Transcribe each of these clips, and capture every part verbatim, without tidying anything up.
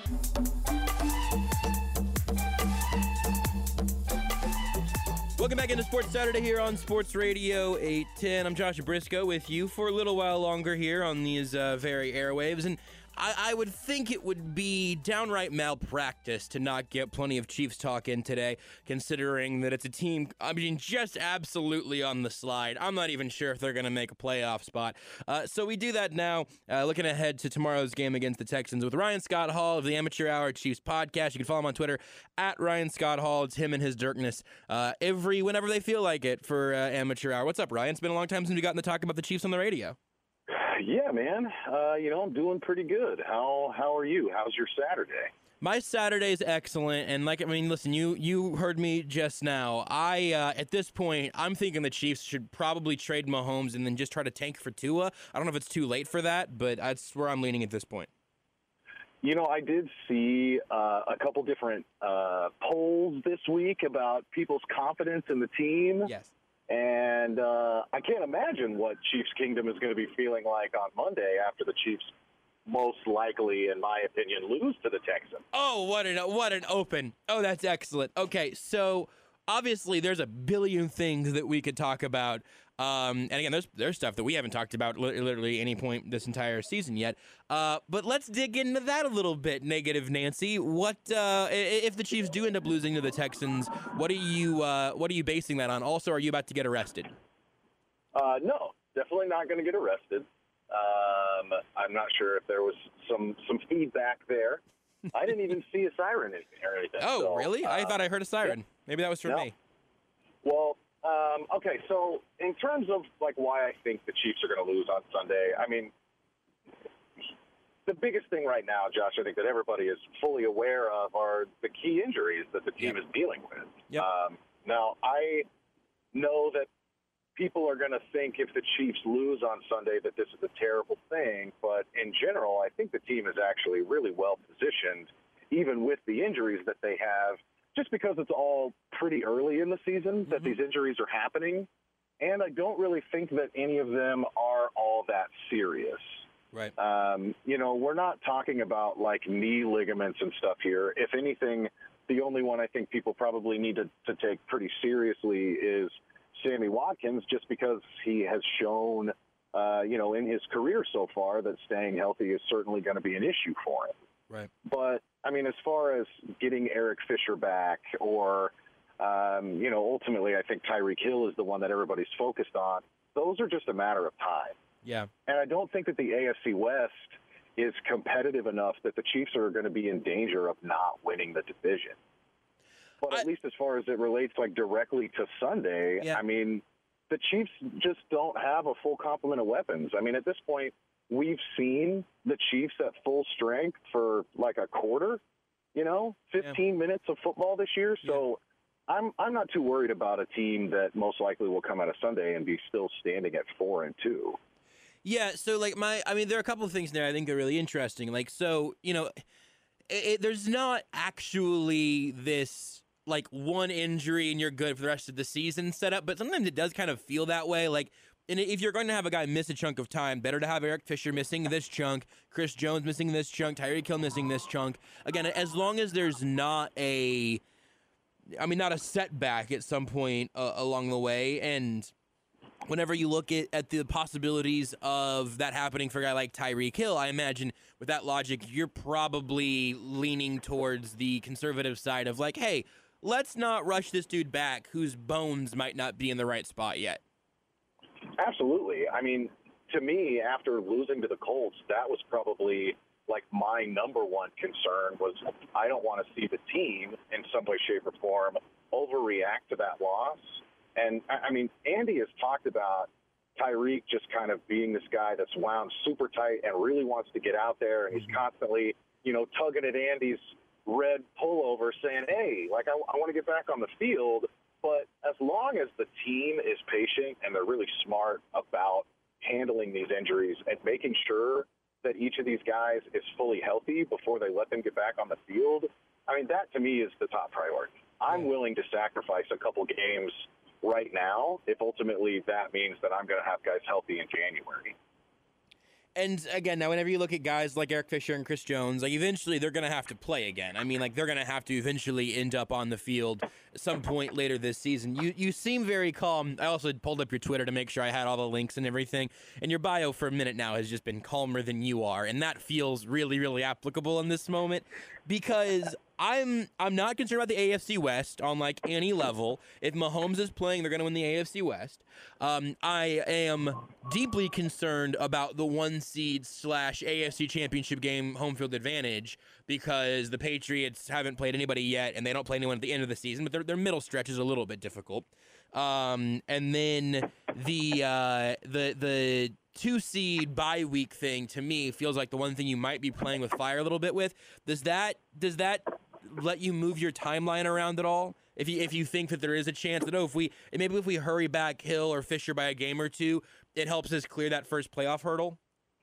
Welcome back into Sports Saturday here on Sports Radio eight ten. I'm Josh Briscoe with you for a little while longer here on these uh, very airwaves. And I, I would think it would be downright malpractice to not get plenty of Chiefs talk in today, considering that it's a team, I mean, just absolutely on the slide. I'm not even sure if they're going to make a playoff spot. Uh, so we do that now, uh, looking ahead to tomorrow's game against the Texans with Ryan Scott Hall of the Amateur Hour Chiefs podcast. You can follow him on Twitter at Ryan Scott Hall. It's him and his Dirkness uh, every whenever they feel like it for uh, Amateur Hour. What's up, Ryan? It's been a long time since we gotten to talk about the Chiefs on the radio. Yeah, man. Uh, you know, I'm doing pretty good. How how are you? How's your Saturday? My Saturday's excellent, and like I mean, listen, you you heard me just now. I uh, at this point, I'm thinking the Chiefs should probably trade Mahomes and then just try to tank for Tua. I don't know if it's too late for that, but that's where I'm leaning at this point. You know, I did see uh, a couple different uh, polls this week about people's confidence in the team. Yes. And uh, I can't imagine what Chiefs Kingdom is going to be feeling like on Monday after the Chiefs most likely, in my opinion, lose to the Texans. Oh, what an what an open. Oh, that's excellent. Okay, so obviously there's a billion things that we could talk about. Um, and again, there's there's stuff that we haven't talked about li- literally any point this entire season yet. Uh, but let's dig into that a little bit, Negative Nancy. What uh, if the Chiefs do end up losing to the Texans? What are you uh, what are you basing that on? Also, are you about to get arrested? Uh, no, definitely not going to get arrested. Um, I'm not sure if there was some some feedback there. I didn't even see a siren or anything. Oh, so, really? I uh, thought I heard a siren. Yeah. Maybe that was for no. me. Well, um, okay, so in terms of like why I think the Chiefs are going to lose on Sunday, I mean, the biggest thing right now, Josh, I think that everybody is fully aware of are the key injuries that the team Yep. is dealing with. Yep. Um, now, I know that people are going to think if the Chiefs lose on Sunday that this is a terrible thing, but in general, I think the team is actually really well positioned, even with the injuries that they have, just because it's all pretty early in the season that Mm-hmm. these injuries are happening. And I don't really think that any of them are all that serious. Right. Um, you know, we're not talking about like knee ligaments and stuff here. If anything, the only one I think people probably need to, to take pretty seriously is Sammy Watkins, just because he has shown, uh, you know, in his career so far that staying healthy is certainly going to be an issue for him. Right. But, I mean, as far as getting Eric Fisher back or, um, you know, ultimately I think Tyreek Hill is the one that everybody's focused on, those are just a matter of time. Yeah. And I don't think that the A F C West is competitive enough that the Chiefs are going to be in danger of not winning the division. But at I, least as far as it relates like directly to Sunday, yeah. I mean, the Chiefs just don't have a full complement of weapons. I mean, at this point, we've seen the Chiefs at full strength for like a quarter, you know, fifteen yeah. minutes of football this year. So yeah. I'm I'm not too worried about a team that most likely will come out of Sunday and be still standing at four and two. Yeah, so like my, I mean, there are a couple of things there I think are really interesting. Like, so, you know, it, it, there's not actually this like one injury and you're good for the rest of the season setup, but sometimes it does kind of feel that way. Like, and if you're going to have a guy miss a chunk of time, better to have Eric Fisher missing this chunk, Chris Jones missing this chunk, Tyreek Hill missing this chunk. Again, as long as there's not a, I mean, not a setback at some point uh, along the way, and whenever you look at, at the possibilities of that happening for a guy like Tyreek Hill, I imagine with that logic, you're probably leaning towards the conservative side of like, hey, let's not rush this dude back whose bones might not be in the right spot yet. Absolutely. I mean, to me, after losing to the Colts, that was probably like my number one concern was I don't want to see the team in some way, shape, or form overreact to that loss. And, I mean, Andy has talked about Tyreek just kind of being this guy that's wound super tight and really wants to get out there, and he's constantly, you know, tugging at Andy's red pullover saying, hey, like, I, I want to get back on the field. But as long as the team is patient and they're really smart about handling these injuries and making sure that each of these guys is fully healthy before they let them get back on the field, I mean, that to me is the top priority. I'm willing to sacrifice a couple games right now if ultimately that means that I'm going to have guys healthy in January. and again, now whenever you look at guys like Eric Fisher and Chris Jones, like eventually they're gonna have to play again. I mean, like they're gonna have to eventually end up on the field at some point later this season. You you seem very calm. I also pulled up your Twitter to make sure I had all the links and everything. And your bio for a minute now has just been calmer than you are, and that feels really, really applicable in this moment because I'm I'm not concerned about the A F C West on like any level. If Mahomes is playing, they're going to win the A F C West. Um, I am deeply concerned about the one seed slash A F C Championship game home field advantage because the Patriots haven't played anybody yet, and they don't play anyone at the end of the season. But their their middle stretch is a little bit difficult. Um, and then the uh, the the two seed bye week thing to me feels like the one thing you might be playing with fire a little bit with. Does that does that let you move your timeline around at all? If you if you think that there is a chance that oh if we maybe if we hurry back Hill or Fisher by a game or two, it helps us clear that first playoff hurdle.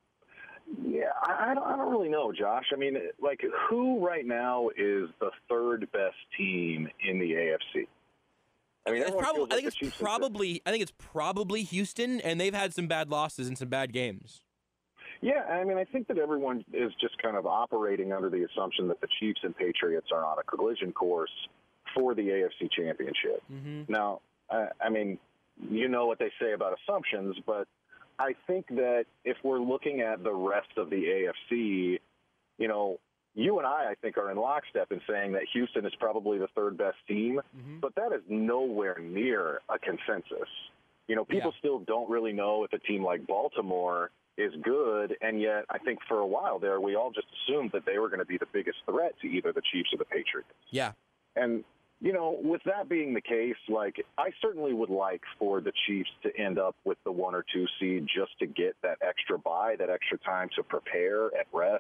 Yeah, I, I don't I don't really know, Josh. I mean, like who right now is the third best team in the A F C? I mean, it's probably, like I think it's probably I think it's probably Houston, and they've had some bad losses and some bad games. Yeah, I mean, I think that everyone is just kind of operating under the assumption that the Chiefs and Patriots are on a collision course for the A F C Championship. Mm-hmm. Now, I, I mean, you know what they say about assumptions, but I think that if we're looking at the rest of the A F C, you know, you and I, I think, are in lockstep in saying that Houston is probably the third best team, mm-hmm. but that is nowhere near a consensus. You know, people yeah. still don't really know if a team like Baltimore is good, and yet I think for a while there we all just assumed that they were going to be the biggest threat to either the Chiefs or the Patriots. Yeah. And, you know, with that being the case, like, I certainly would like for the Chiefs to end up with the one or two seed just to get that extra bye, that extra time to prepare and rest.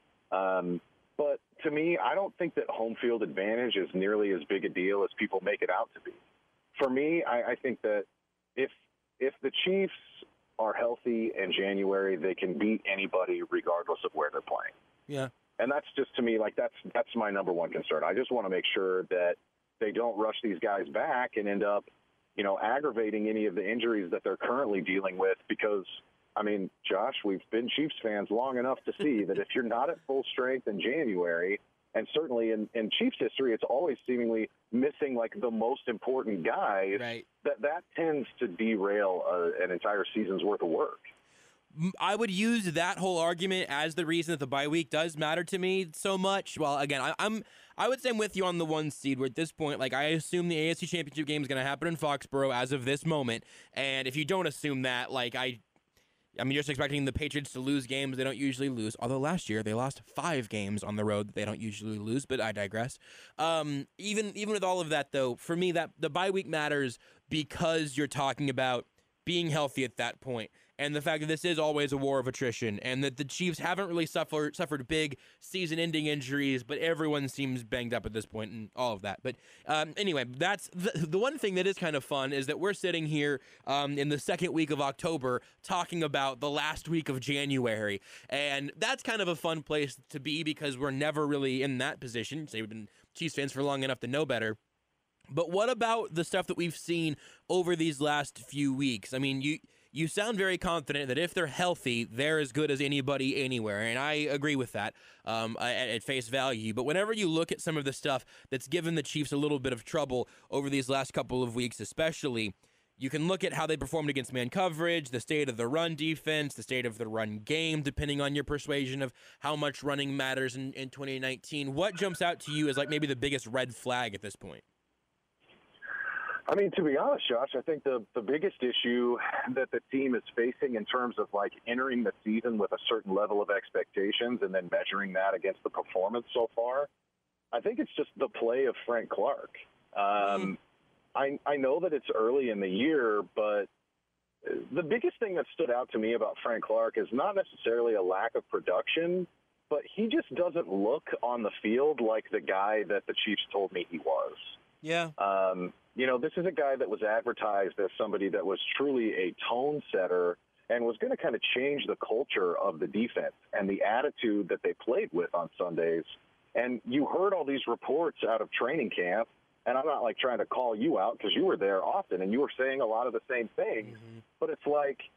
Um, but to me, I don't think that home field advantage is nearly as big a deal as people make it out to be. For me, I, I think that if if the Chiefs are healthy in January, they can beat anybody regardless of where they're playing. Yeah. And that's just, to me, like, that's that's my number one concern. I just want to make sure that they don't rush these guys back and end up, you know, aggravating any of the injuries that they're currently dealing with because, I mean, Josh, we've been Chiefs fans long enough to see that if you're not at full strength in January, and certainly in, in Chiefs history, it's always seemingly missing, like, the most important guys, right. that that tends to derail uh, an entire season's worth of work. I would use that whole argument as the reason that the bye week does matter to me so much. Well, again, I, I'm I would say I'm with you on the one seed. Where at this point, like I assume the A F C Championship game is going to happen in Foxborough as of this moment. And if you don't assume that, like I, I mean, you're just expecting the Patriots to lose games they don't usually lose. Although last year they lost five games on the road that they don't usually lose. But I digress. Um, even even with all of that, though, for me, that the bye week matters because you're talking about being healthy at that point. And the fact that this is always a war of attrition and that the Chiefs haven't really suffered suffered big season-ending injuries, but everyone seems banged up at this point and all of that. But um, anyway, that's the, the one thing that is kind of fun is that we're sitting here um, in the second week of October talking about the last week of January. And that's kind of a fun place to be because we're never really in that position. Say we've been Chiefs fans for long enough to know better. But what about the stuff that we've seen over these last few weeks? I mean, you... You sound very confident that if they're healthy, they're as good as anybody anywhere, and I agree with that um, at, at face value. But whenever you look at some of the stuff that's given the Chiefs a little bit of trouble over these last couple of weeks especially, you can look at how they performed against man coverage, the state of the run defense, the state of the run game, depending on your persuasion of how much running matters in, in twenty nineteen. What jumps out to you as like maybe the biggest red flag at this point? I mean, to be honest, Josh, I think the, the biggest issue that the team is facing in terms of, like, entering the season with a certain level of expectations and then measuring that against the performance so far, I think it's just the play of Frank Clark. Um, mm. I, I know that it's early in the year, but the biggest thing that stood out to me about Frank Clark is not necessarily a lack of production, but he just doesn't look on the field like the guy that the Chiefs told me he was. Yeah. Um, you know, this is a guy that was advertised as somebody that was truly a tone setter and was going to kind of change the culture of the defense and the attitude that they played with on Sundays. And you heard all these reports out of training camp, and I'm not, like, trying to call you out because you were there often and you were saying a lot of the same things. Mm-hmm. But it's like,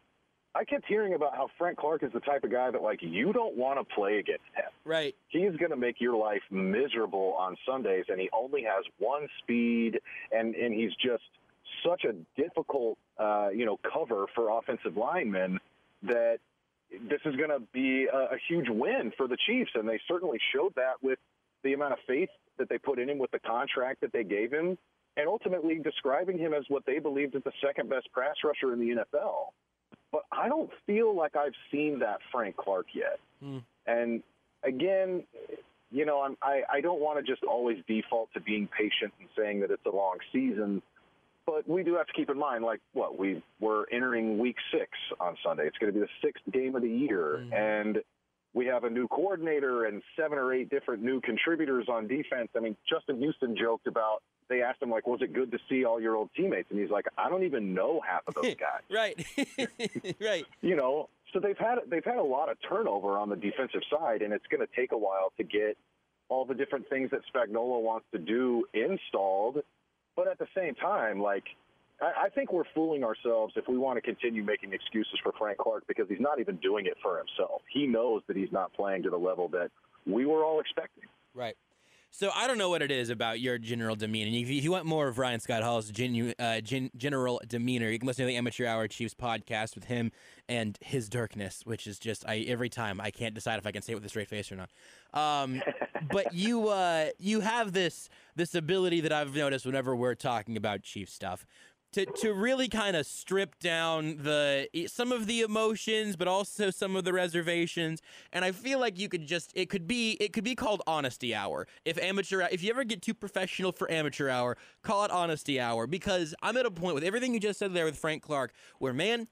I kept hearing about how Frank Clark is the type of guy that, like, you don't want to play against him. Right. He's going to make your life miserable on Sundays, and he only has one speed, and, and he's just such a difficult, uh, you know, cover for offensive linemen that this is going to be a, a huge win for the Chiefs, and they certainly showed that with the amount of faith that they put in him with the contract that they gave him, and ultimately describing him as what they believed is the second-best pass rusher in the N F L. But I don't feel like I've seen that Frank Clark yet. Mm. And, again, you know, I'm, I, I don't want to just always default to being patient and saying that it's a long season, but we do have to keep in mind, like, what, we, we're entering week six on Sunday. It's going to be the sixth game of the year, mm. and we have a new coordinator and seven or eight different new contributors on defense. I mean, Justin Houston joked about, they asked him, like, was it good to see all your old teammates? And he's like, I don't even know half of those guys. Right. Right. You know, so they've had they've had a lot of turnover on the defensive side, and it's going to take a while to get all the different things that Spagnuolo wants to do installed. But at the same time, like, I, I think we're fooling ourselves if we want to continue making excuses for Frank Clark, because he's not even doing it for himself. He knows that he's not playing to the level that we were all expecting. Right. So I don't know what it is about your general demeanor. If you want more of Ryan Scott Hall's genu- uh, gen- general demeanor, you can listen to the Amateur Hour Chiefs podcast with him and his darkness, which is just I every time I can't decide if I can say it with a straight face or not. Um, but you uh, you have this this ability that I've noticed whenever we're talking about Chiefs stuff. To, to really kind of strip down the some of the emotions, but also some of the reservations, and I feel like you could just it could be it could be called Honesty Hour. If amateur, if you ever get too professional for Amateur Hour, call it Honesty Hour, because I'm at a point with everything you just said there with Frank Clark, where man,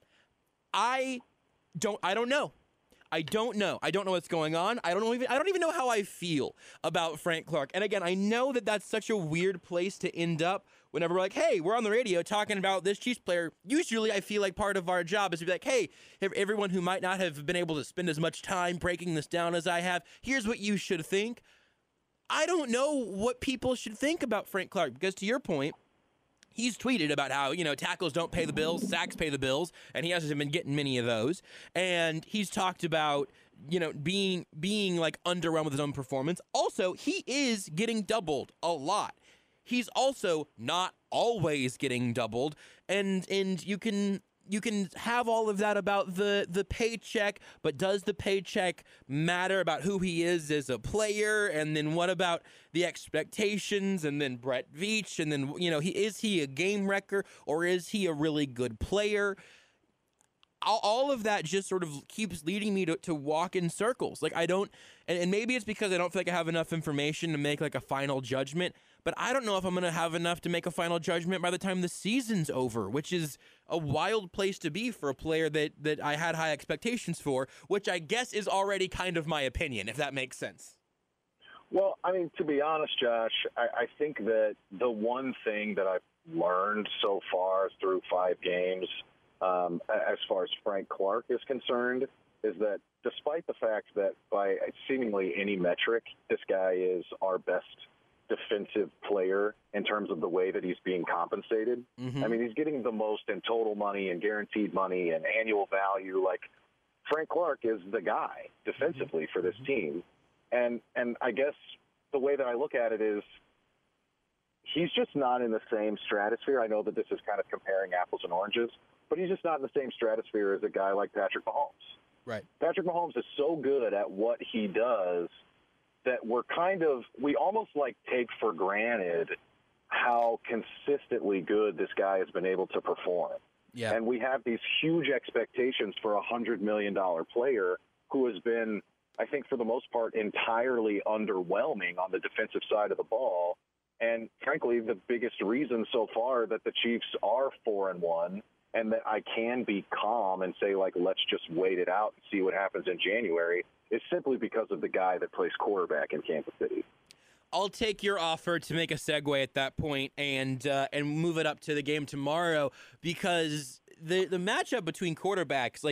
I don't I don't know. I don't know. I don't know what's going on. I don't know even I don't even know how I feel about Frank Clark. And again, I know that that's such a weird place to end up whenever we're like, hey, we're on the radio talking about this Chiefs player. Usually I feel like part of our job is to be like, hey, everyone who might not have been able to spend as much time breaking this down as I have, here's what you should think. I don't know what people should think about Frank Clark, because to your point, he's tweeted about how, you know, tackles don't pay the bills, sacks pay the bills, and he hasn't been getting many of those. And he's talked about, you know, being being like underwhelmed with his own performance. Also, he is getting doubled a lot. He's also not always getting doubled, and and you can you can have all of that about the the paycheck, but does the paycheck matter about who he is as a player? And then what about the expectations? And then Brett Veach, and then, you know, he is he a game wrecker, or is he a really good player? All, all of that just sort of keeps leading me to, to walk in circles. Like, I don't, and, and maybe it's because I don't feel like I have enough information to make like a final judgment, but I don't know if I'm going to have enough to make a final judgment by the time the season's over, which is a wild place to be for a player that, that I had high expectations for, which I guess is already kind of my opinion, if that makes sense. Well, I mean, to be honest, Josh, I, I think that the one thing that I've learned so far through five games, um, as far as Frank Clark is concerned, is that despite the fact that by seemingly any metric, this guy is our best defensive player in terms of the way that he's being compensated. Mm-hmm. I mean, he's getting the most in total money and guaranteed money and annual value. Like, Frank Clark is the guy defensively for this team. And and I guess the way that I look at it is he's just not in the same stratosphere. I know that this is kind of comparing apples and oranges, but he's just not in the same stratosphere as a guy like Patrick Mahomes. Right. Patrick Mahomes is so good at what he does that we're kind of, we almost like take for granted how consistently good this guy has been able to perform. Yeah. And we have these huge expectations for a one hundred million dollars player who has been, I think, for the most part, entirely underwhelming on the defensive side of the ball. And frankly, the biggest reason so far that the Chiefs are four and one and that I can be calm and say, like, let's just wait it out and see what happens in January is simply because of the guy that plays quarterback in Kansas City. I'll take your offer to make a segue at that point and uh, and move it up to the game tomorrow, because the the matchup between quarterbacks, like,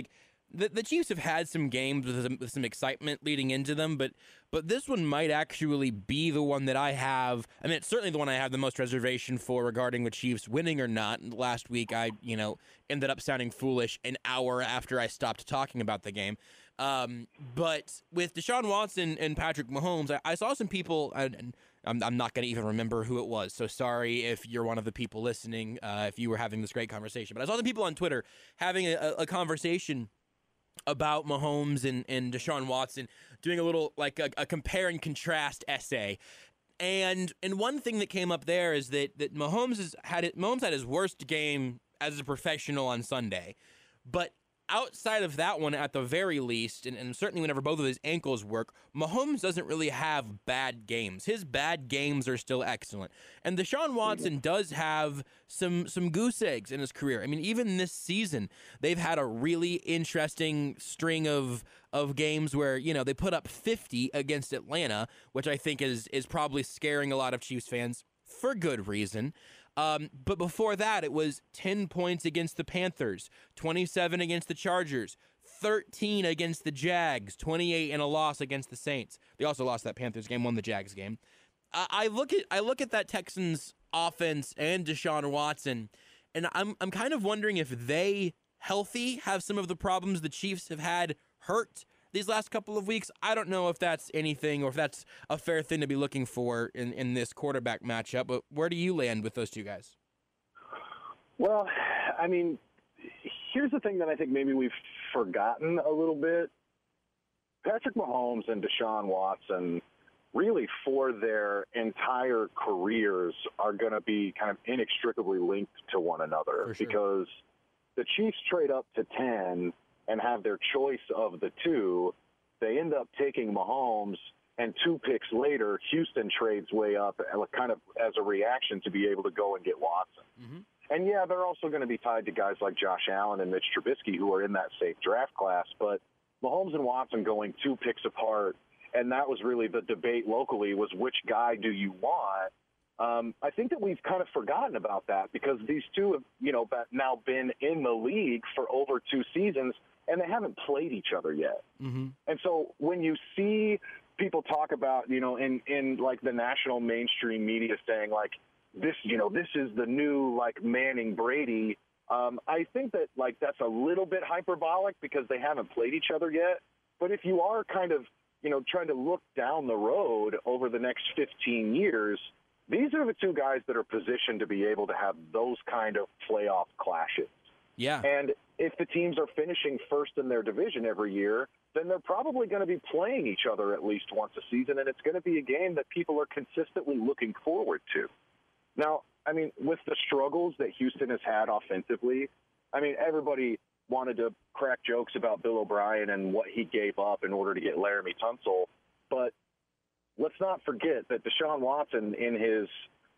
the, the Chiefs have had some games with some, with some excitement leading into them, but but this one might actually be the one that I have. I mean, it's certainly the one I have the most reservation for regarding the Chiefs winning or not. And last week, I you know ended up sounding foolish an hour after I stopped talking about the game. Um, but with Deshaun Watson and Patrick Mahomes, I, I saw some people, and I'm, I'm not going to even remember who it was, so sorry if you're one of the people listening, uh, if you were having this great conversation. But I saw some people on Twitter having a, a conversation about Mahomes and, and Deshaun Watson, doing a little, like, a, a compare and contrast essay. And and one thing that came up there is that, that Mahomes, has had it, Mahomes had his worst game as a professional on Sunday. But outside of that one, at the very least, and, and certainly whenever both of his ankles work, Mahomes doesn't really have bad games. His bad games are still excellent. And Deshaun Watson does have some some goose eggs in his career. I mean, even this season, they've had a really interesting string of of games where, you know, they put up fifty against Atlanta, which I think is is probably scaring a lot of Chiefs fans for good reason. Um, but before that, it was ten points against the Panthers, twenty-seven against the Chargers, thirteen against the Jags, twenty-eight in a loss against the Saints. They also lost that Panthers game, won the Jags game. I, I look at I look at that Texans offense and Deshaun Watson, and I'm I'm kind of wondering if they, healthy, have some of the problems the Chiefs have had hurt these last couple of weeks. I don't know if that's anything or if that's a fair thing to be looking for in, in this quarterback matchup, but where do you land with those two guys? Well, I mean, here's the thing that I think maybe we've forgotten a little bit. Patrick Mahomes and Deshaun Watson, really for their entire careers, are going to be kind of inextricably linked to one another, sure. because the Chiefs trade up to ten and have their choice of the two. They end up taking Mahomes, and two picks later, Houston trades way up kind of as a reaction to be able to go and get Watson. Mm-hmm. And, yeah, they're also going to be tied to guys like Josh Allen and Mitch Trubisky, who are in that safe draft class. But Mahomes and Watson going two picks apart, and that was really the debate locally, was which guy do you want? Um, I think that we've kind of forgotten about that, because these two have, you know, now been in the league for over two seasons, and they haven't played each other yet. Mm-hmm. And so when you see people talk about, you know, in, in like the national mainstream media saying like this, you know, this is the new like Manning Brady, um, I think that like that's a little bit hyperbolic because they haven't played each other yet. But if you are kind of, you know, trying to look down the road over the next fifteen years, these are the two guys that are positioned to be able to have those kind of playoff clashes. Yeah. And if the teams are finishing first in their division every year, then they're probably going to be playing each other at least once a season, and it's going to be a game that people are consistently looking forward to. Now, I mean, with the struggles that Houston has had offensively, I mean, everybody wanted to crack jokes about Bill O'Brien and what he gave up in order to get Laramie Tunsil, but let's not forget that Deshaun Watson in his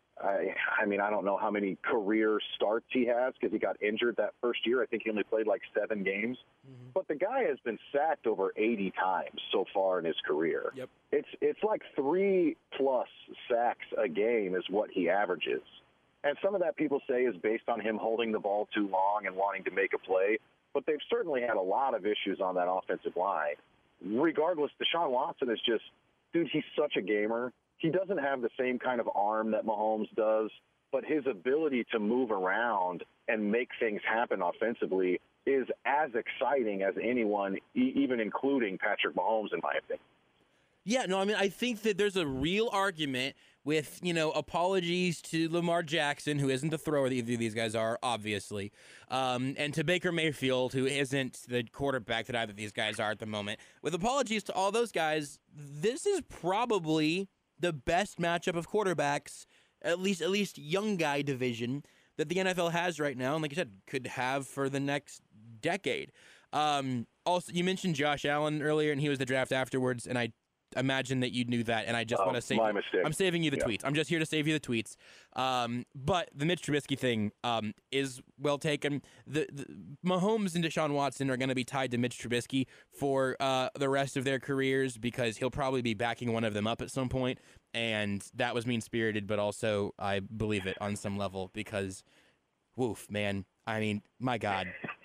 I, I mean, I don't know how many career starts he has because he got injured that first year. I think he only played like seven games. Mm-hmm. But the guy has been sacked over eighty times so far in his career. Yep. It's it's like three-plus sacks a game is what he averages. And some of that people say is based on him holding the ball too long and wanting to make a play. But they've certainly had a lot of issues on that offensive line. Regardless, Deshaun Watson is just, dude, he's such a gamer. He doesn't have the same kind of arm that Mahomes does, but his ability to move around and make things happen offensively is as exciting as anyone, e- even including Patrick Mahomes, in my opinion. Yeah, no, I mean, I think that there's a real argument with, you know, apologies to Lamar Jackson, who isn't the thrower that either of these guys are, obviously, um, and to Baker Mayfield, who isn't the quarterback that either of these guys are at the moment. With apologies to all those guys, this is probably the best matchup of quarterbacks, at least at least young guy division, that the N F L has right now, and like you said, could have for the next decade. Um, also, you mentioned Josh Allen earlier, and he was the draft afterwards, and I imagine that you knew that, and I just oh, want to say my mistake. I'm saving you the yeah. tweets. I'm just here to save you the tweets. Um, but the Mitch Trubisky thing um, is well taken. The, the Mahomes and Deshaun Watson are going to be tied to Mitch Trubisky for uh, the rest of their careers because he'll probably be backing one of them up at some point, and that was mean-spirited, but also I believe it on some level because, woof, man. I mean, my God.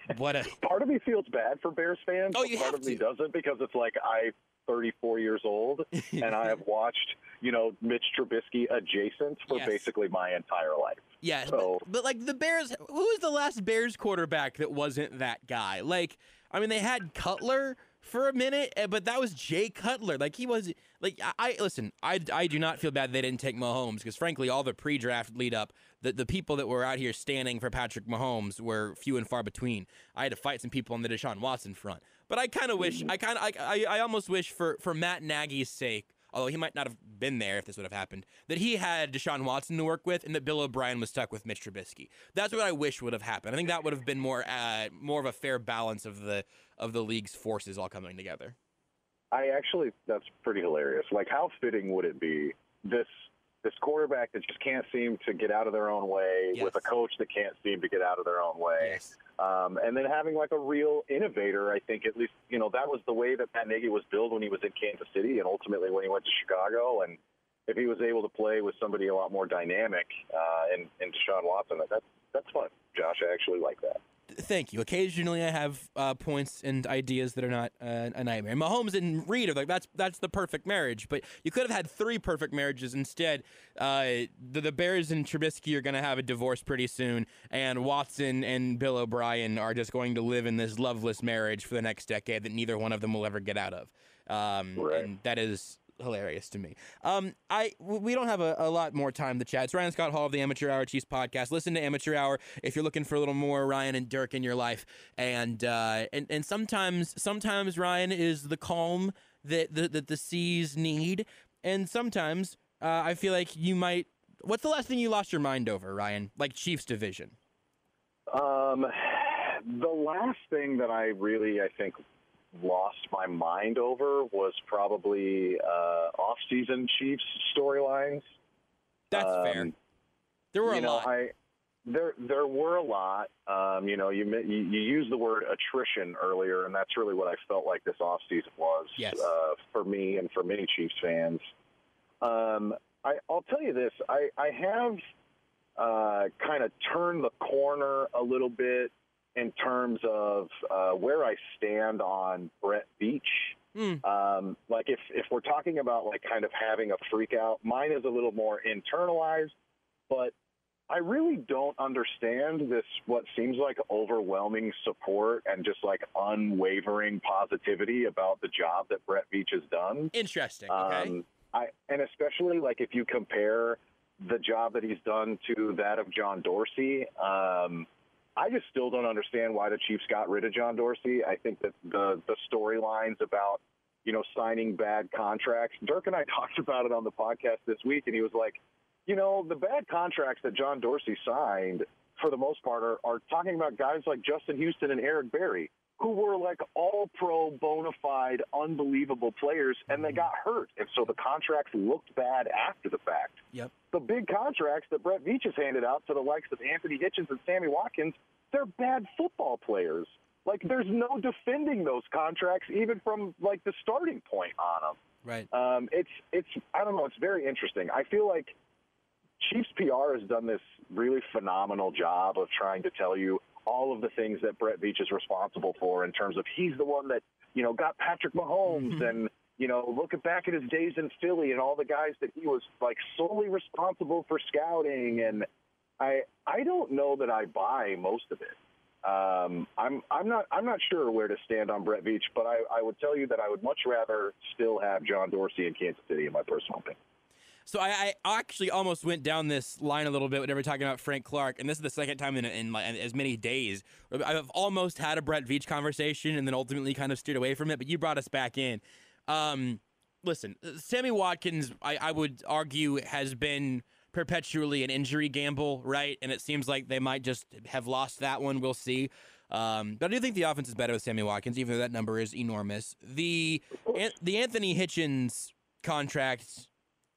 What a part of me feels bad for Bears fans. Oh, but you part have of me to. doesn't, because it's like I'm thirty-four years old and I have watched, you know, Mitch Trubisky adjacent for Yes. basically my entire life. Yeah, So, but, but like the Bears, who was the last Bears quarterback that wasn't that guy? Like, I mean, they had Cutler for a minute, eh, but that was Jay Cutler. Like, he was like, I, I listen. I, I do not feel bad they didn't take Mahomes, because frankly, all the pre-draft lead up, the the people that were out here standing for Patrick Mahomes were few and far between. I had to fight some people on the Deshaun Watson front, but I kind of wish, I kind of, I, I I almost wish for for Matt Nagy's sake, although he might not have been there if this would have happened, that he had Deshaun Watson to work with, and that Bill O'Brien was stuck with Mitch Trubisky. That's what I wish would have happened. I think that would have been more uh, more of a fair balance of the of the league's forces all coming together. I actually, that's pretty hilarious. Like, how fitting would it be, this this quarterback that just can't seem to get out of their own way, Yes. with a coach that can't seem to get out of their own way, Yes. um, and then having like a real innovator. I think at least, you know, that was the way that Matt Nagy was built when he was in Kansas City, and ultimately when he went to Chicago. And if he was able to play with somebody a lot more dynamic uh, in, in Deshaun Watson, that, that's that's fun, Josh. I actually like that. Thank you. Occasionally, I have uh, points and ideas that are not uh, a nightmare. Mahomes and Reed are like that's that's the perfect marriage, but you could have had three perfect marriages instead. Uh, the, the Bears and Trubisky are going to have a divorce pretty soon, and Watson and Bill O'Brien are just going to live in this loveless marriage for the next decade that neither one of them will ever get out of. Um, Right. And that is hilarious to me. Um, I we don't have a, a lot more time to chat. It's Ryan Scott Hall of the Amateur Hour Chiefs podcast. Listen to Amateur Hour if you're looking for a little more Ryan and Dirk in your life. And uh, and and sometimes sometimes Ryan is the calm that the that the seas need, and sometimes uh, I feel like you might. What's the last thing you lost your mind over, Ryan? Like Chiefs division. Um, the last thing that I really, I think, lost my mind over was probably uh, off-season Chiefs storylines. That's Um, fair. There were you a know, lot. I there there were a lot. Um, you know, you, you you used the word attrition earlier, and that's really what I felt like this offseason was Yes. uh, for me and for many Chiefs fans. Um, I, I'll tell you this: I I have uh, kind of turned the corner a little bit in terms of uh, where I stand on Brett Veach. Mm. Um, like if, if we're talking about like kind of having a freak out, mine is a little more internalized, but I really don't understand this, what seems like overwhelming support and just like unwavering positivity about the job that Brett Veach has done. Interesting. Okay. Um, I, and especially like if you compare the job that he's done to that of John Dorsey, um, I just still don't understand why the Chiefs got rid of John Dorsey. I think that the the storylines about, you know, signing bad contracts, Dirk and I talked about it on the podcast this week, and he was like, you know, the bad contracts that John Dorsey signed, for the most part, are, are talking about guys like Justin Houston and Eric Berry, who were like all-pro, bona fide, unbelievable players, and they got hurt. And so the contracts looked bad after the fact. Yep. The big contracts that Brett Veach has handed out to the likes of Anthony Hitchens and Sammy Watkins, they're bad football players. Like, there's no defending those contracts, even from, like, the starting point on them. Right. Um, it's, it's, I don't know, it's very interesting. I feel like Chiefs P R has done this really phenomenal job of trying to tell you all of the things that Brett Veach is responsible for in terms of he's the one that, you know, got Patrick Mahomes Mm-hmm. and, you know, looking back at his days in Philly and all the guys that he was, like, solely responsible for scouting. And I I don't know that I buy most of it. Um, I'm I'm not I'm not sure where to stand on Brett Veach, but I, I would tell you that I would much rather still have John Dorsey in Kansas City, in my personal opinion. So I, I actually almost went down this line a little bit whenever talking about Frank Clark, and this is the second time in, in, like, in as many days. I've almost had a Brett Veach conversation and then ultimately kind of steered away from it, but you brought us back in. Um, listen, Sammy Watkins, I, I would argue, has been perpetually an injury gamble, right? And it seems like they might just have lost that one. We'll see. Um, but I do think the offense is better with Sammy Watkins, even though that number is enormous. The the Anthony Hitchens contract,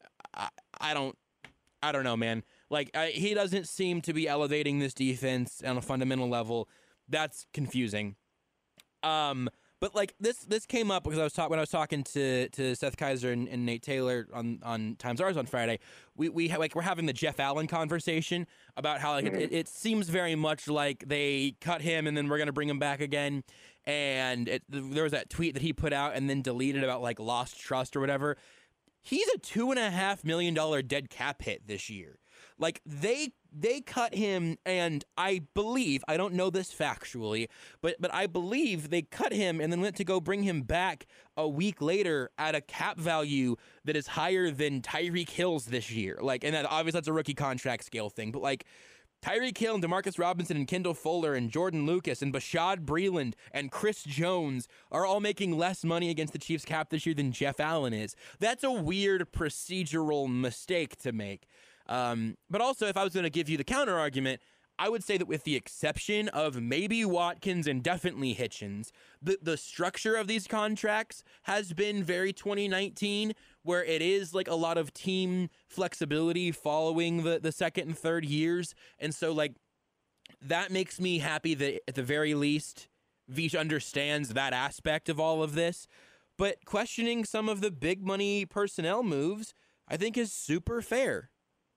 I, I don't, I don't know, man. Like I, he doesn't seem to be elevating this defense on a fundamental level. That's confusing. Um, But like this, this came up because I was talking when I was talking to, to Seth Kaiser and, and Nate Taylor on, on Times Ours on Friday. We we ha- like we're having the Jeff Allen conversation about how like Mm-hmm. it, it, it seems very much like they cut him and then we're gonna bring him back again. And it, there was that tweet that he put out and then deleted about like lost trust or whatever. He's a two and a half million dollar dead cap hit this year. Like they they cut him, and I believe I don't know this factually, but but I believe they cut him and then went to go bring him back a week later at a cap value that is higher than Tyreek Hill's this year. Like, and that obviously that's a rookie contract scale thing, but like Tyreek Hill and Demarcus Robinson and Kendall Fuller and Jordan Lucas and Bashad Breeland and Chris Jones are all making less money against the Chiefs cap this year than Jeff Allen is. That's a weird procedural mistake to make. Um, but also, if I was going to give you the counter argument, I would say that with the exception of maybe Watkins and definitely Hitchens, the, the structure of these contracts has been very twenty nineteen, where it is like a lot of team flexibility following the, the second and third years. And so, like, that makes me happy that at the very least, Veach understands that aspect of all of this. But questioning some of the big money personnel moves, I think, is super fair.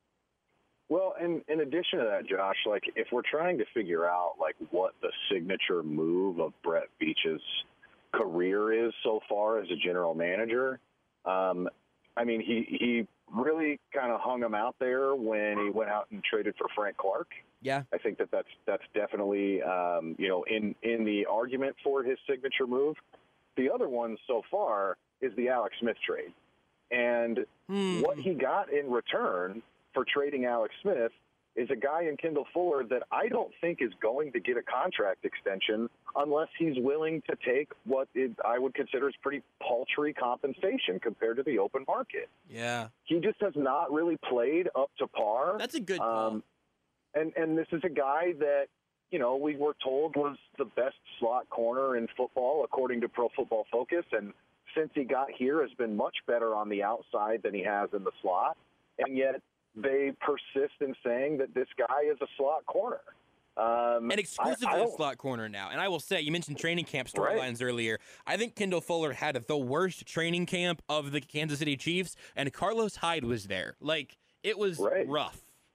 Well, and in addition to that, Josh, like if we're trying to figure out like what the signature move of Brett Veach's career is so far as a general manager, um, I mean, he he really kind of hung him out there when he went out and traded for Frank Clark. Yeah, I think that that's that's definitely um, you know in in the argument for his signature move. The other one so far is the Alex Smith trade, and hmm. what he got in return for trading Alex Smith is a guy in Kendall Fuller that I don't think is going to get a contract extension unless he's willing to take what it, I would consider is pretty paltry compensation compared to the open market. Yeah. He just has not really played up to par. That's a good call. Um, and, and this is a guy that, you know, we were told was the best slot corner in football, according to Pro Football Focus. And since he got here has been much better on the outside than he has in the slot. And yet, they persist in saying that this guy is a slot corner. Um, and exclusively I, I a slot corner now. And I will say, you mentioned training camp storylines right. earlier. I think Kendall Fuller had the worst training camp of the Kansas City Chiefs, and Carlos Hyde was there. Like, it was right. rough.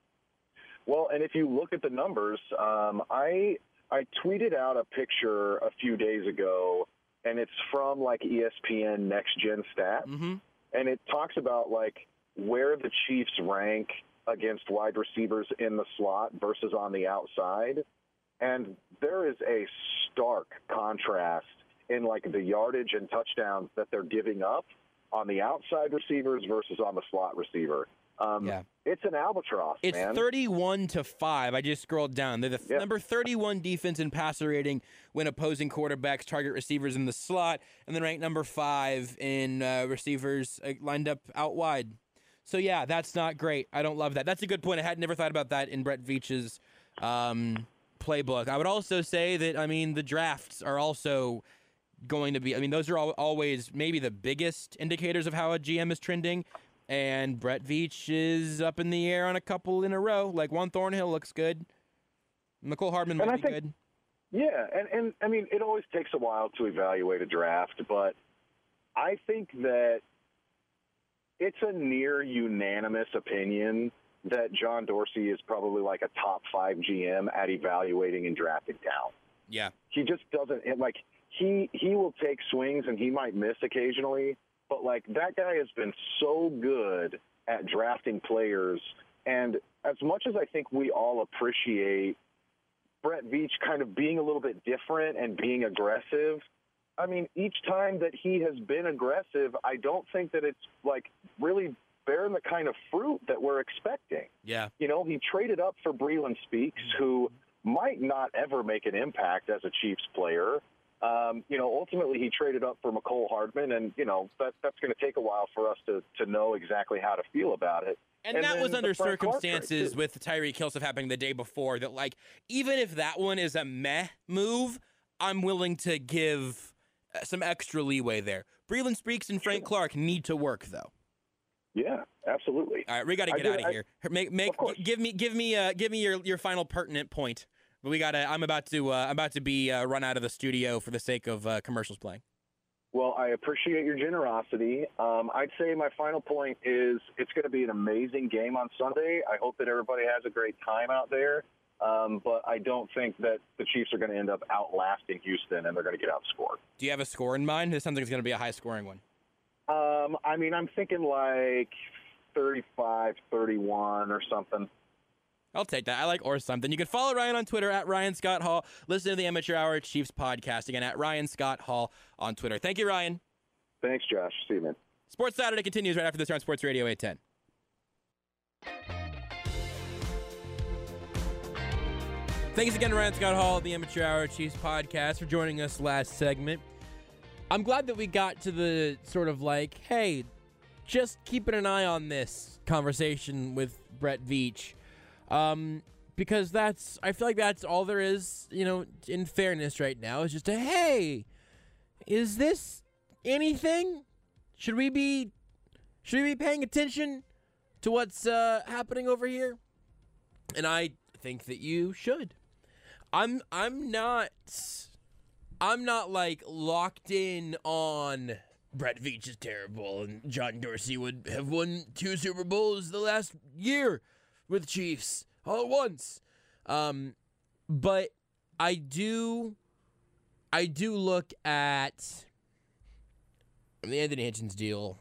Well, and if you look at the numbers, um, I I tweeted out a picture a few days ago, and it's from, like, E S P N Next Gen Stats. Mm-hmm. And it talks about, like, where the Chiefs rank against wide receivers in the slot versus on the outside. And there is a stark contrast in like the yardage and touchdowns that they're giving up on the outside receivers versus on the slot receiver. Um, yeah. It's an albatross, It's man. thirty-one to five. I just scrolled down. They're the Yep. number thirty-one defense in passer rating when opposing quarterbacks target receivers in the slot, and then ranked number five in uh, receivers uh, lined up out wide. So, yeah, that's not great. I don't love that. That's a good point. I had never thought about that in Brett Veach's um, playbook. I would also say that, I mean, the drafts are also going to be, I mean, those are all, always maybe the biggest indicators of how a G M is trending. And Brett Veach is up in the air on a couple in a row. Like, Juan Thornhill looks good. McCole Hardman might and I be think, good. Yeah, and, and, I mean, it always takes a while to evaluate a draft, but I think that it's a near unanimous opinion that John Dorsey is probably like a top five G M at evaluating and drafting talent. Yeah. He just doesn't – like, he he will take swings and he might miss occasionally, but, like, that guy has been so good at drafting players. And as much as I think we all appreciate Brett Veach kind of being a little bit different and being aggressive – I mean, each time that he has been aggressive, I don't think that it's, like, really bearing the kind of fruit that we're expecting. Yeah. You know, he traded up for Breeland Speaks, who might not ever make an impact as a Chiefs player. Um, you know, ultimately he traded up for McCole Hardman, and, you know, that, that's going to take a while for us to, to know exactly how to feel about it. And, and that was under circumstances with the Tyreek Hill stuff happening the day before that, like, even if that one is a meh move, I'm willing to give some extra leeway there. Breeland Speaks and Frank Clark need to work, though. Yeah, absolutely. All right, we got to get out of I, here. Make, make, of course. give me, give me, uh, give me your, your final pertinent point But we gotta. I'm about to. Uh, I'm about to be uh, run out of the studio for the sake of uh, commercials playing. Well, I appreciate your generosity. Um, I'd say my final point is it's going to be an amazing game on Sunday. I hope that everybody has a great time out there. Um, but I don't think that the Chiefs are going to end up outlasting Houston and they're going to get outscored. Do you have a score in mind? This sounds like it's going to be a high-scoring one. Um, I mean, I'm thinking like thirty-five thirty-one or something. I'll take that. I like or something. You can follow Ryan on Twitter at Ryan Scott Hall. Listen to the Amateur Hour Chiefs podcast again at Ryan Scott Hall on Twitter. Thank you, Ryan. Thanks, Josh. See you, man. Sports Saturday continues right after this on Sports Radio eight ten. Thanks again to Ryan Scott Hall, the Amateur Hour Chiefs podcast, for joining us last segment. I'm glad that we got to the sort of like, hey, just keeping an eye on this conversation with Brett Veach. Um, because that's, I feel like that's all there is, you know, in fairness right now, is just a, hey, is this anything? Should we be, should we be paying attention to what's, uh, happening over here? And I think that you should. I'm, I'm not, I'm not like locked in on Brett Veach is terrible and John Dorsey would have won two Super Bowls the last year with the Chiefs all at once. Um, but I do, I do look at the Anthony Hitchens deal.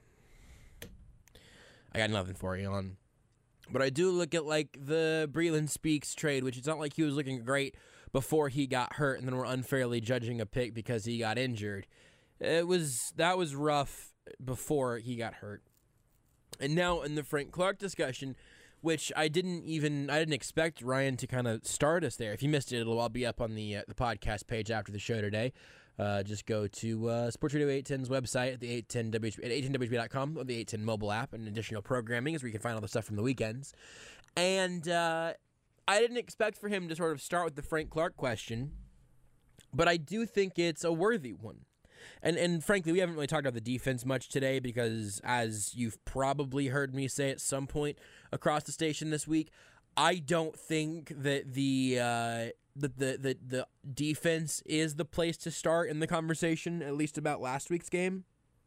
I got nothing for you on. But I do look at, like, the Breeland Speaks trade, which it's not like he was looking great before he got hurt and then we're unfairly judging a pick because he got injured. It was, that was rough before he got hurt. And now in the Frank Clark discussion, which I didn't even, I didn't expect Ryan to kind of start us there. If you missed it, it'll all be up on the uh, the podcast page after the show today. Uh, just go to uh, Sports Radio eight ten's website at the eight ten W H B, at eight ten W H B dot com or the eight ten mobile app and additional programming is where you can find all the stuff from the weekends. And uh, I didn't expect for him to sort of start with the Frank Clark question, but I do think it's a worthy one. And and frankly, we haven't really talked about the defense much today because, as you've probably heard me say at some point across the station this week, I don't think that the uh, the, the the the defense is the place to start in the conversation, at least about last week's game.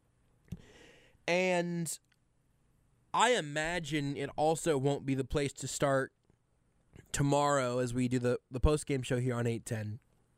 And I imagine it also won't be the place to start tomorrow as we do the, the post-game show here on eight ten.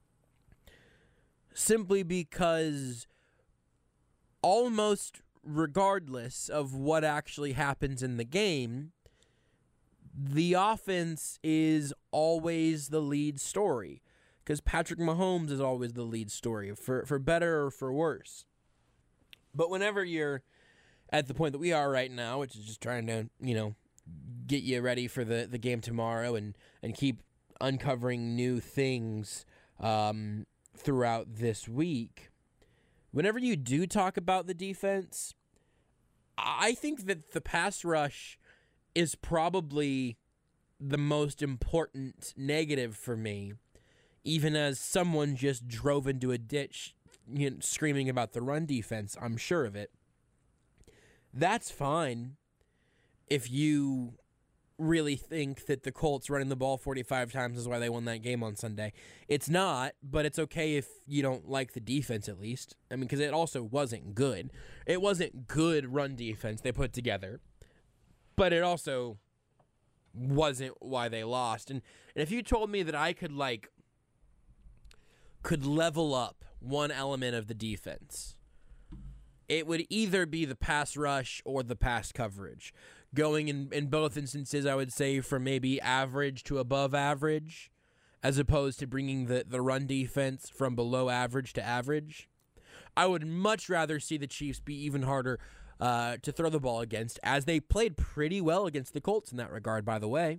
Simply because almost regardless of what actually happens in the game, the offense is always the lead story. Because Patrick Mahomes is always the lead story, for, for better or for worse. But whenever you're at the point that we are right now, which is just trying to, you know, get you ready for the, the game tomorrow and, and keep uncovering new things um, throughout this week, whenever you do talk about the defense, I think that the pass rush is probably the most important negative for me, even as someone just drove into a ditch, you know, screaming about the run defense. I'm sure of it. That's fine if you really think that the Colts running the ball forty-five times is why they won that game on Sunday. It's not, but it's okay if you don't like the defense at least. I mean, because it also wasn't good. It wasn't good run defense they put together, but it also wasn't why they lost. And, and if you told me that I could, like, could level up one element of the defense, it would either be the pass rush or the pass coverage. Going in, in both instances, I would say from maybe average to above average, as opposed to bringing the, the run defense from below average to average. I would much rather see the Chiefs be even harder uh, to throw the ball against, as they played pretty well against the Colts in that regard, by the way.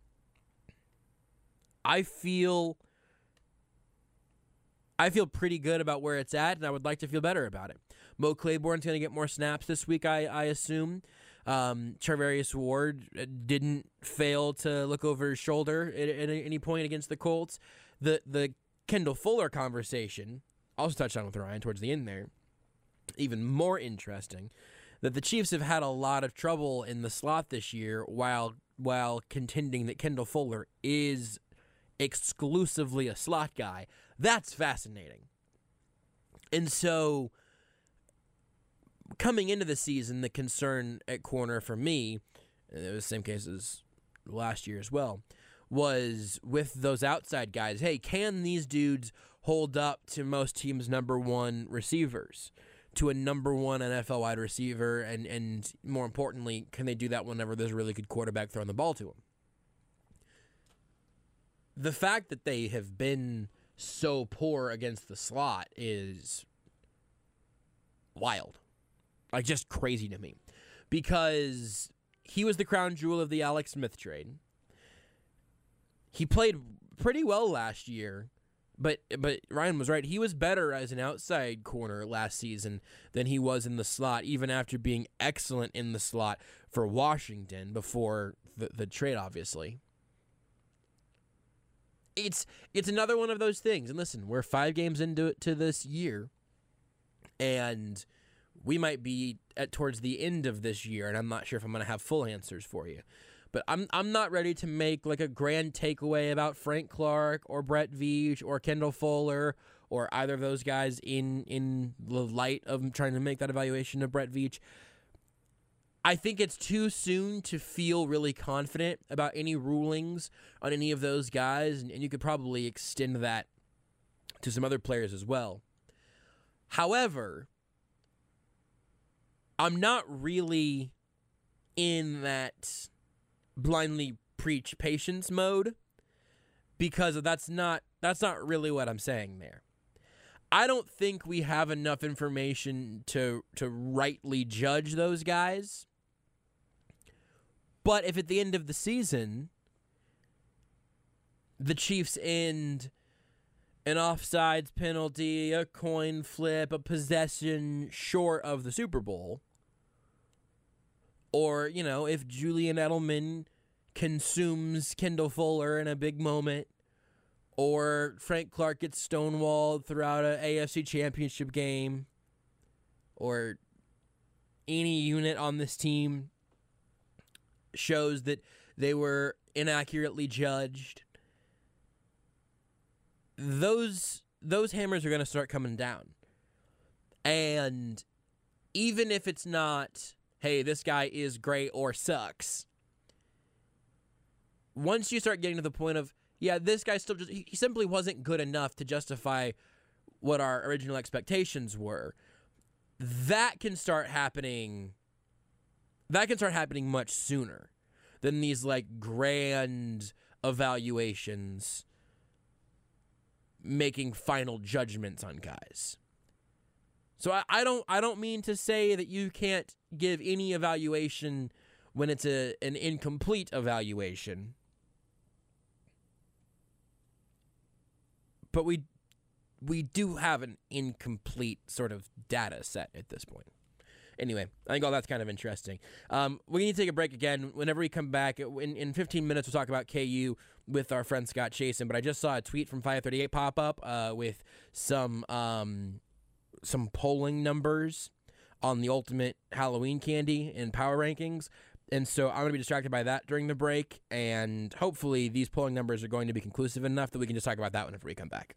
I feel... I feel pretty good about where it's at, and I would like to feel better about it. Mo Claiborne's going to get more snaps this week, I, I assume. Um, Charvarius Ward didn't fail to look over his shoulder at, at any point against the Colts. The the Kendall Fuller conversation, also touched on with Ryan towards the end there, even more interesting, that the Chiefs have had a lot of trouble in the slot this year while while contending that Kendall Fuller is exclusively a slot guy, that's fascinating. And so coming into the season, the concern at corner for me, and it was the same case as last year as well, was with those outside guys. Hey, can these dudes hold up to most teams' number one receivers, to a number one N F L wide receiver, and, and more importantly, can they do that whenever there's a really good quarterback throwing the ball to them? The fact that they have been so poor against the slot is wild. Like, just crazy to me. Because he was the crown jewel of the Alex Smith trade. He played pretty well last year, but but Ryan was right. He was better as an outside corner last season than he was in the slot, even after being excellent in the slot for Washington before the, the trade, obviously. It's it's another one of those things. And listen, we're five games into it to this year, and we might be at towards the end of this year, and I'm not sure if I'm going to have full answers for you. But I'm I'm not ready to make like a grand takeaway about Frank Clark or Brett Veach or Kendall Fuller or either of those guys in in the light of trying to make that evaluation of Brett Veach. I think it's too soon to feel really confident about any rulings on any of those guys, and, and you could probably extend that to some other players as well. However, I'm not really in that blindly preach patience mode, because that's not that's not really what I'm saying there. I don't think we have enough information to to rightly judge those guys. But if at the end of the season the Chiefs end an offsides penalty, a coin flip, a possession short of the Super Bowl, or, you know, if Julian Edelman consumes Kendall Fuller in a big moment, or Frank Clark gets stonewalled throughout an A F C Championship game, or any unit on this team shows that they were inaccurately judged, those those hammers are going to start coming down. And even if it's not, hey, this guy is great or sucks, once you start getting to the point of, yeah, this guy still just, he simply wasn't good enough to justify what our original expectations were, that can start happening, that can start happening much sooner than these, like, grand evaluations making final judgments on guys. So I, I don't I don't mean to say that you can't give any evaluation when it's a an incomplete evaluation. But we we do have an incomplete sort of data set at this point. Anyway, I think all that's kind of interesting. Um, we need to take a break again. Whenever we come back, in, in fifteen minutes, we'll talk about K U with our friend Scott Chasen. But I just saw a tweet from five thirty-eight pop up uh, with some um, some polling numbers on the ultimate Halloween candy and power rankings. And so I'm going to be distracted by that during the break. And hopefully these polling numbers are going to be conclusive enough that we can just talk about that whenever we come back.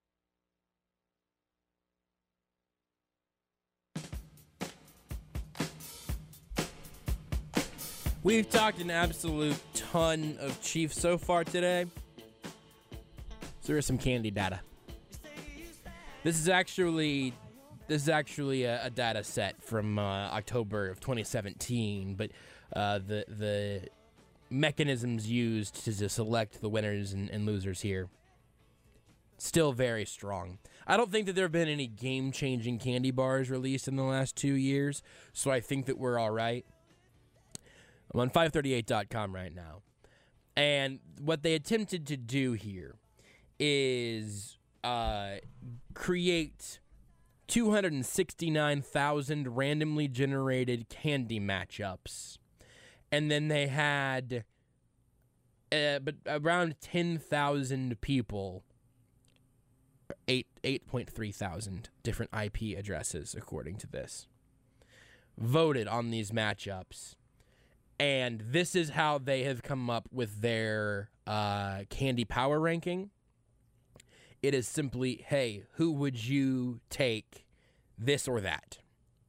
We've talked an absolute ton of Chiefs so far today. So there's some candy data. This is actually this is actually a, a data set from uh, October of twenty seventeen, but uh, the the mechanisms used to, to select the winners and, and losers here still very strong. I don't think that there have been any game-changing candy bars released in the last two years, so I think that we're all right. I'm on five thirty-eight dot com right now. And what they attempted to do here is uh, create two hundred sixty-nine thousand randomly generated candy matchups. And then they had uh, but around ten thousand people, eight, eight point three thousand different I P addresses, according to this, voted on these matchups. And this is how they have come up with their uh, candy power ranking. It is simply, hey, who would you take, this or that?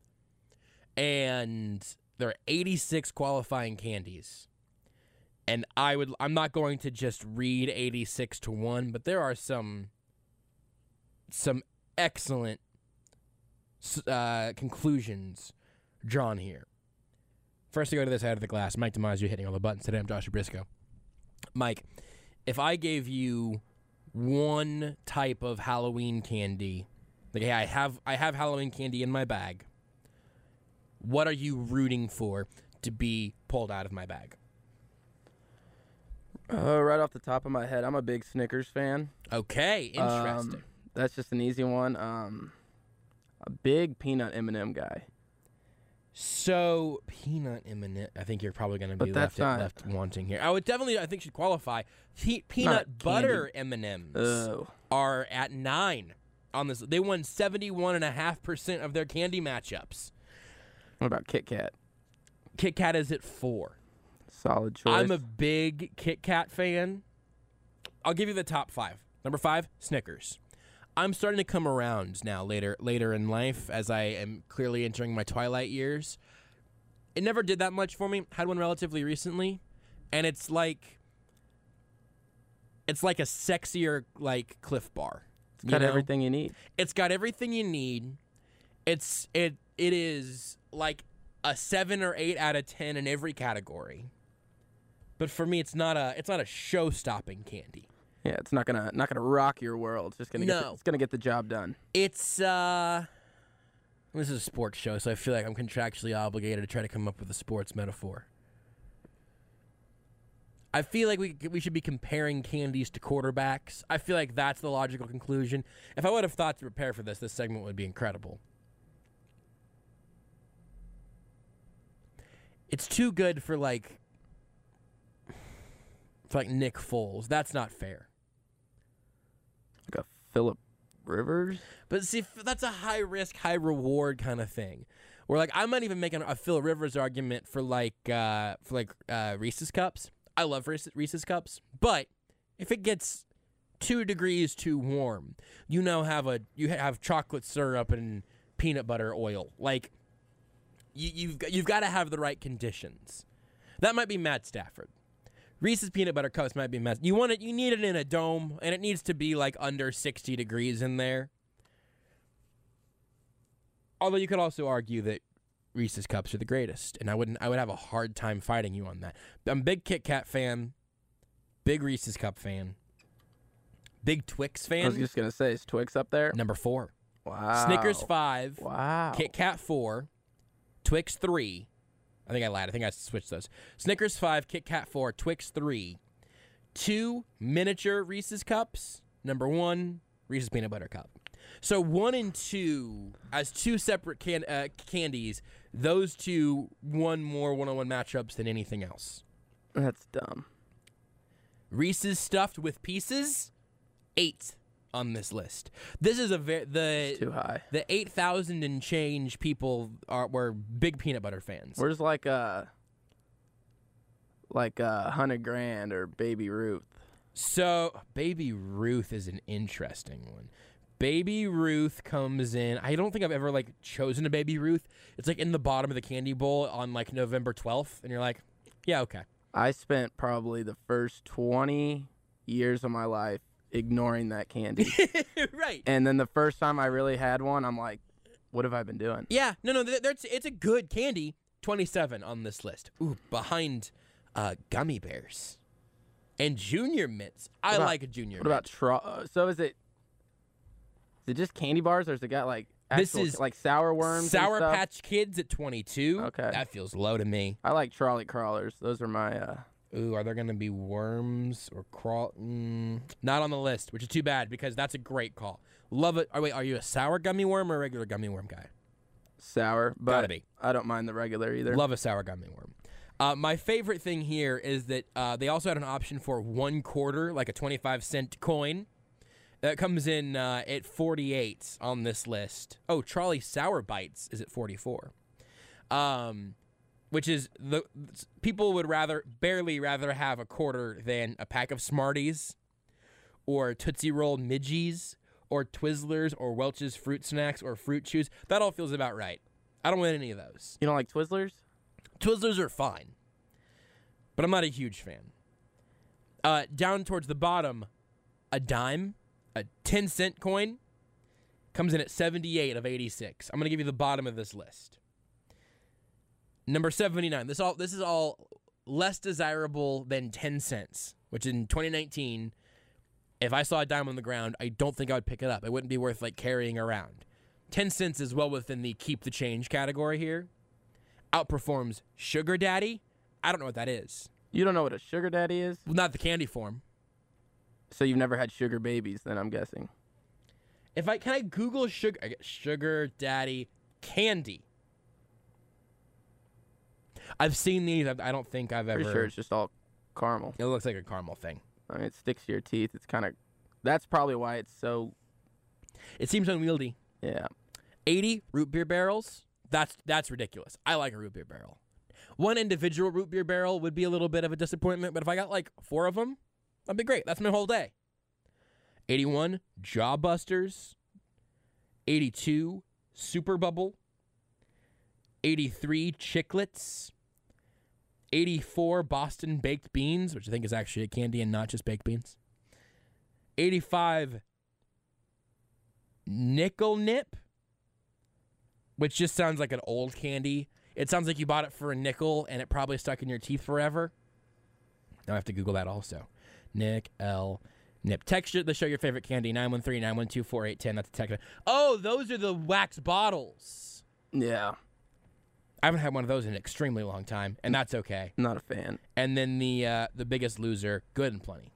And there are eighty-six qualifying candies. And I would, I'm not going to just read eighty-six to one, but there are some, some excellent uh, conclusions drawn here. First to go to this side of the glass, Mike DiMaggio hitting all the buttons today. I'm Joshua Briscoe. Mike, if I gave you one type of Halloween candy, like, hey, I have I have Halloween candy in my bag, what are you rooting for to be pulled out of my bag? Uh, right off the top of my head, I'm a big Snickers fan. Okay, interesting. Um, that's just an easy one. Um, a big peanut M and M guy. So, peanut M and M, I think you're probably going to be But that's left, not- left wanting here. I would definitely, I think, should qualify. Pe- peanut butter M and M's Oh, are at nine on this. They won seventy-one point five percent of their candy matchups. what about Kit Kat? Kit Kat is at four. Solid choice. I'm a big Kit Kat fan. I'll give you the top five. Number five, Snickers. I'm starting to come around now later later in life as I am clearly entering my twilight years. It never did that much for me. Had one relatively recently, and it's like it's like a sexier like Cliff Bar. It's got you know? everything you need. It's got everything you need. It's it it is like a seven or eight out of ten in every category. But for me, it's not a it's not a show-stopping candy. Yeah, it's not gonna not gonna rock your world. It's just gonna get No. the, it's gonna get the job done. It's uh, this is a sports show, so I feel like I'm contractually obligated to try to come up with a sports metaphor. I feel like we we should be comparing candies to quarterbacks. I feel like that's the logical conclusion. If I would have thought to prepare for this, this segment would be incredible. It's too good for like for like Nick Foles. That's not fair. Like a Phillip Rivers. But see, f- that's a high risk, high reward kind of thing. Where like I might even make an, a Phil Rivers argument for like uh, for like uh, Reese's Cups. I love Reese's, Reese's Cups, but if it gets two degrees too warm, you now have a you have chocolate syrup and peanut butter oil. Like you, you've got, you've got to have the right conditions. That might be Matt Stafford. Reese's peanut butter cups might be Matt. You want it. You need it in a dome, and it needs to be like under sixty degrees in there. Although you could also argue that Reese's Cups are the greatest, and I wouldn't. I would have a hard time fighting you on that. I'm a big Kit Kat fan, big Reese's Cup fan, big Twix fan. I was just gonna say, is Twix up there? Number four, Wow. Snickers five, Wow. Kit Kat four, Twix three. I think I lied. I think I switched those. Snickers five, Kit Kat four, Twix three, two miniature Reese's Cups. Number one, Reese's Peanut Butter Cup. So one and two, as two separate can, uh, candies, those two won more one-on-one matchups than anything else. That's dumb. Reese's Stuffed with Pieces, eight on this list. This is a very the It's too high. the eight thousand and change people are were big peanut butter fans. Where's like a like a hundred grand or Baby Ruth? So Baby Ruth is an interesting one. Baby Ruth comes in. I don't think I've ever like chosen a Baby Ruth. It's like in the bottom of the candy bowl on like November twelfth, and you're like, yeah, okay. I spent probably the first twenty years of my life ignoring that candy. Right. And then the first time I really had one, I'm like, what have I been doing? Yeah. No, no. th- It's it's a good candy. twenty-seven on this list. Ooh, behind uh, gummy bears and Junior Mints. I about- like a Junior. What about tro- uh, so is it is it just candy bars or has it got like This actual, is like sour worms and Sour stuff? Patch Kids at twenty-two. Okay. That feels low to me. I like trolley crawlers. Those are my uh Ooh, are there going to be worms or crawl? Mm, not on the list, which is too bad because that's a great call. Love it. Oh, wait, are you a sour gummy worm or a regular gummy worm guy? sour, but Gotta be. I don't mind the regular either. Love a sour gummy worm. Uh, my favorite thing here is that uh, they also had an option for one quarter, like a twenty-five cent coin. That comes in uh, at forty-eight on this list. Oh, Trolley Sour Bites is at forty-four. Um, which is the people would rather barely rather have a quarter than a pack of Smarties or Tootsie Roll Midgies or Twizzlers or Welch's Fruit Snacks or Fruit Chews. That all feels about right. I don't want any of those. You don't like Twizzlers? Twizzlers are fine, but I'm not a huge fan. Uh, down towards the bottom, a dime, a ten cent coin, comes in at seventy-eight of eighty-six. I'm going to give you the bottom of this list. Number seventy-nine. This all this is all less desirable than ten cents, which in twenty nineteen, if I saw a dime on the ground, I don't think I would pick it up. It wouldn't be worth like carrying around. ten cents is well within the keep the change category here. Outperforms Sugar Daddy. I don't know what that is. You don't know what a sugar daddy is? Well, not the candy form. So you've never had sugar babies, then I'm guessing. If I can I Google sugar I get Sugar Daddy candy. I've seen these. I don't think I've ever. Pretty sure it's just all caramel. It looks like a caramel thing. I mean, it sticks to your teeth. It's kind of. That's probably why it's so. It seems unwieldy. Yeah. eighty root beer barrels. That's that's ridiculous. I like a root beer barrel. One individual root beer barrel would be a little bit of a disappointment, but if I got like four of them, that'd be great. That's my whole day. eighty-one Jawbusters. eighty-two Super Bubble. eighty-three Chiclets. eighty-four Boston Baked Beans, which I think is actually a candy and not just baked beans. eighty-five Nickel Nip, which just sounds like an old candy. It sounds like you bought it for a nickel and it probably stuck in your teeth forever. Now I have to Google that also. Nick L. Nip. Text to show your favorite candy, nine one three, nine one two, four eight one zero. That's the text. Oh, those are the wax bottles. Yeah. I haven't had one of those in an extremely long time, and that's okay. Not a fan. And then the uh, the biggest loser, Good and Plenty.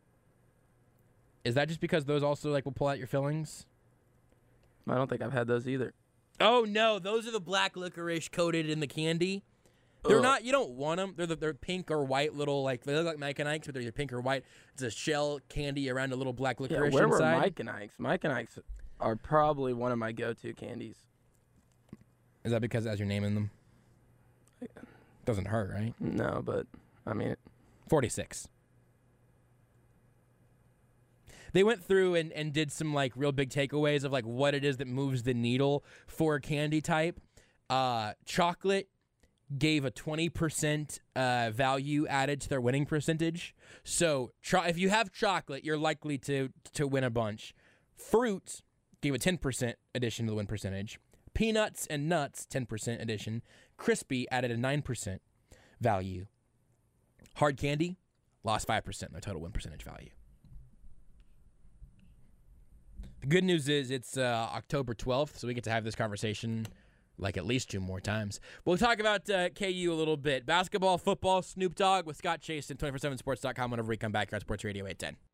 Is that just because those also like will pull out your fillings? I don't think I've had those either. Oh no, those are the black licorice coated in the candy. They're Ugh. not. You don't want them. They're the, they're pink or white little like they look like Mike and Ike's, but they're either pink or white. It's a shell candy around a little black Yeah, licorice where inside. were Mike and Ike's? Mike and Ike's are probably one of my go-to candies. Is that because it has your name in them? Doesn't hurt, right? No, but I mean, forty-six. They went through and, and did some like real big takeaways of like what it is that moves the needle for a candy type. Uh, chocolate gave a twenty percent uh, value added to their winning percentage. So cho- if you have chocolate, you're likely to to win a bunch. Fruit gave a ten percent addition to the win percentage. Peanuts and nuts, ten percent addition. Crispy added a nine percent value. Hard candy lost five percent in their total win percentage value. The good news is it's uh, October twelfth, so we get to have this conversation like at least two more times. We'll talk about uh, K U a little bit. Basketball, football, Snoop Dogg with Scott Chase and two forty-seven sports dot com whenever we come back here on Sports Radio eight ten.